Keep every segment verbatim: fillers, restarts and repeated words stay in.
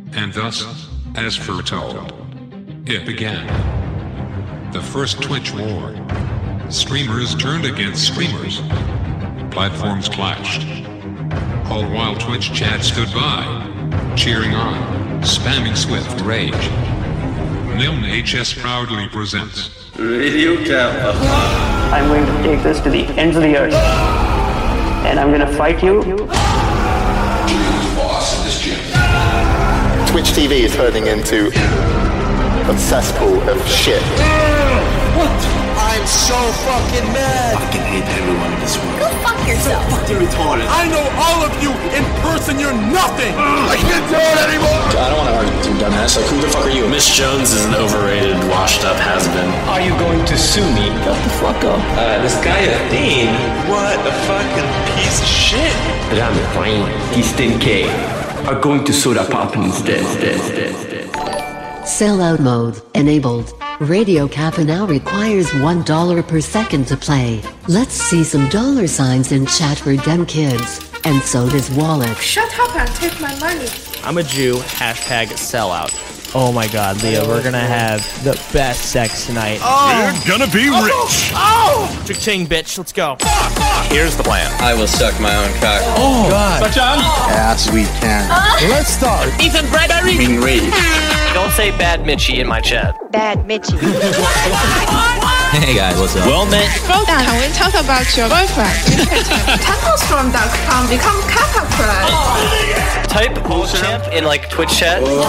And thus, as foretold, it began. The first Twitch war. Streamers turned against streamers. Platforms clashed. All while Twitch chat stood by, cheering on, spamming swift rage. Milne H S proudly presents Radio Kappa. I'm going to take this to the ends of the earth. And I'm going to fight you. Twitch T V is turning into a cesspool of shit. What? I'm so fucking mad. I fucking hate everyone in this world. Go fuck yourself. So fucking retarded. I know all of you in person. You're nothing. I can't do it anymore. I don't want to argue with you, dumbass. Like, who the fuck are you? Miss Jones is an overrated, washed-up has-been. Are you going to sue me? Shut the fuck up. Uh, this guy is Dean. What a fucking piece of shit. I'm fine. These ten K are going to soda pop instead. Sellout mode enabled. Radio Kappa now requires one dollar per second to play. Let's see some dollar signs in chat for dem kids. And so does Wallet. Shut up and take my money. I'm a Jew, hashtag sellout. Oh my god, Leah, we're gonna have the best sex tonight. Oh. You're gonna be oh. rich. Oh! Chick-ching, bitch, let's go. Here's the plan. I will suck my own cock. Oh, god. As we can. Let's start. Ethan Bradbury. Being ready. Don't say bad Mitchie in my chat. Bad Mitchie. Hey guys, what's up? Well met. Go down. Can we talk about your boyfriend? Tacostorm dot com become Kappa Pride. Type champ in like Twitch chat. What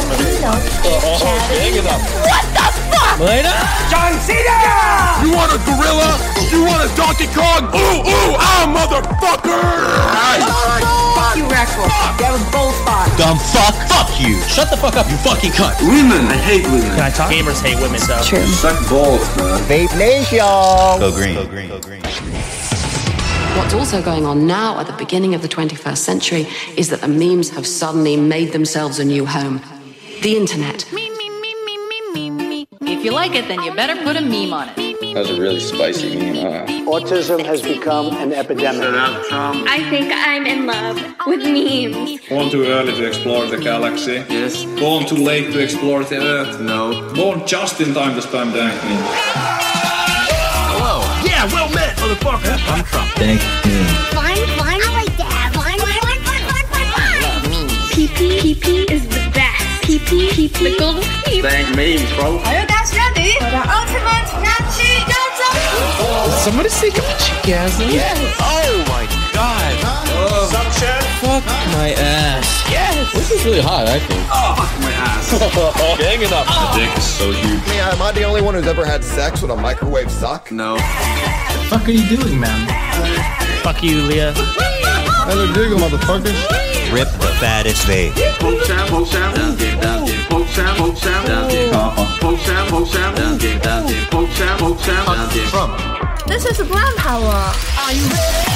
the fuck? Later. John Cena! You want a gorilla? You want a Donkey Kong? Ooh, ooh, ah, motherfucker! Fuck you, Rexwell. That was bullshit. Dumb fuck. Fuck you. Shut the fuck up, you fucking cunt. Women, I hate women. Can I talk? Gamers hate women, so. True. Suck balls, man. Vape Nation! Go green. Go green. Go green. What's also going on now at the beginning of the twenty-first century is that the memes have suddenly made themselves a new home. The internet. Me, me, me, me, me, me, me. If you like it, then you better put a meme on it. That was a really spicy meme, huh? Autism has become an epidemic. I think I'm in love with memes. Born too early to explore the galaxy. Yes. Born too late to explore the Earth. No. Born just in time to spam dank memes. Hello. Yeah, well met, motherfucker. I'm Trump. Thank you. Fine, fine. I like that. Fine, fine, fine, fine, fine, fine. P P, P P is the best. P P, P P, the golden P P. Thank memes, bro. Are you guys ready for the ultimate Nazi Did somebody say chickasm? Yes. Oh my god. Oh. Some shit. Fuck my ass. Yes. This is really hot, I think. Oh, fuck my ass. Ganging up. The dick is so huge. Yeah, am I the only one who's ever had sex with a microwave suck? No. What the fuck are you doing, man? Fuck you, Leah. Hello, Diggle, motherfucker. Rip the fattest vape. Poke sound, poke sound, down there, down there. Poke sound, poke sound, down there. Poke sound, poke sound, down there, down there. Poke sound, poke sound, down there. From. This is Brown Power. Are you ready?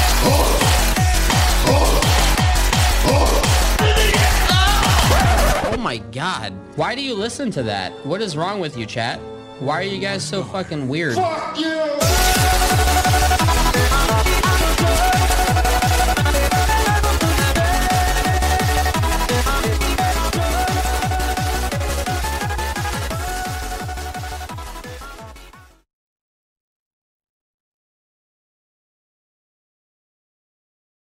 Oh my god. Why do you listen to that? What is wrong with you, chat? Why are you guys so fucking weird? Fuck you!